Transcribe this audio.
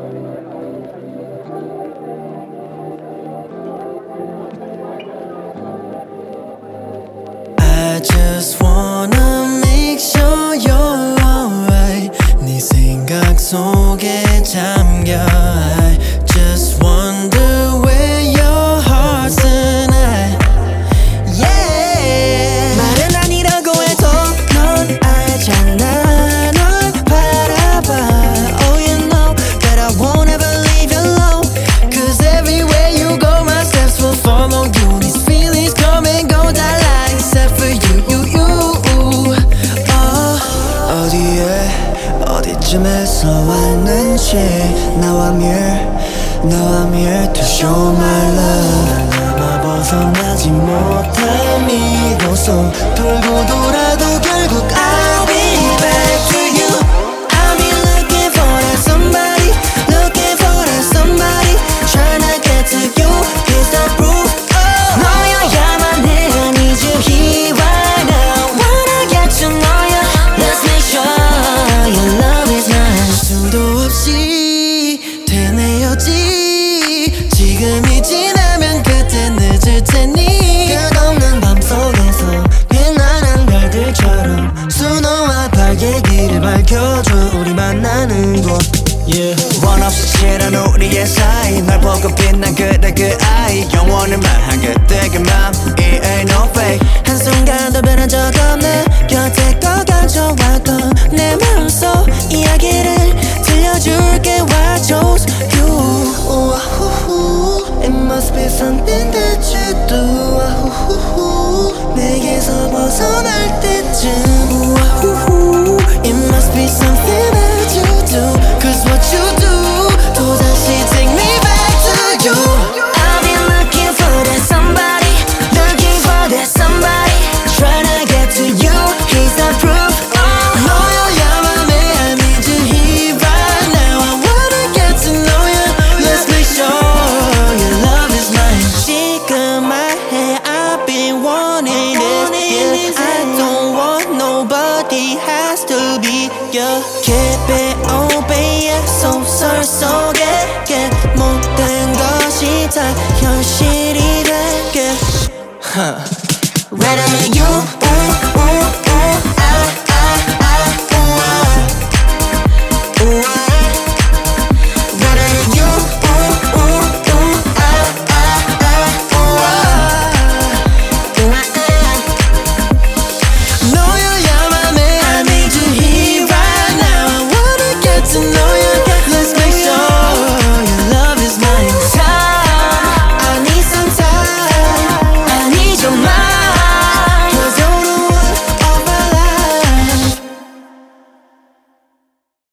I just wanna make sure you're alright. 네 생각 속에 잠겨. I just wonder where your heart's tonight. Yeah. 말은 아니라고 해도 넌 알잖아. 널 바라봐. Oh, you know that I won't ever leave you alone. Cause everywhere you go my steps will follow you. These feelings come and go 달라 except for you. 어디쯤에서 왔는지 Now I'm here to show my love. 나만 벗어나지 못한 이곳으로 돌고 돌아도 결국 I'll be back to you. I'll be looking for that somebody, looking for that somebody, trying to get to you. Here's the proof. 너여야만 해. I need you here right now. Wanna get to know you. Let's make sure your love is mine. 수도 없이 되뇌었지. 지금이 지나면 그때 늦을 테니. 끝없는 밤속에서 빛나는 별들처럼 수놓아 밝게 길을 밝혀줘. 우리 만나는 곳. Yeah. 원 없이 칠한 우리의 사이. 널 보고 빛난 그대 그 아이. 영원히 말하게 되게만 It ain't no fake. 한순간도 변한 적 없네. 곁에 꼭 앉혀왔던 내 마음속 이야기를 들려줄게. I chose you. It must be something that you do. 내게서 벗어날 때쯤. It must be something that you do. Cause what you do 또다시 take me back to you. I've been looking for that somebody, looking for that somebody, trying to get to you. Here's the proof. 너여야만 해. I need you here right now. I wanna get to know you. Let's make sure your love is mine. 지금 말해. I've been wanting this. Yeah, I don't want nobody. Has to be you. Keep it open, yeah. 소설 속에 모든 것이 다 현실이 될게. Right, I'm you.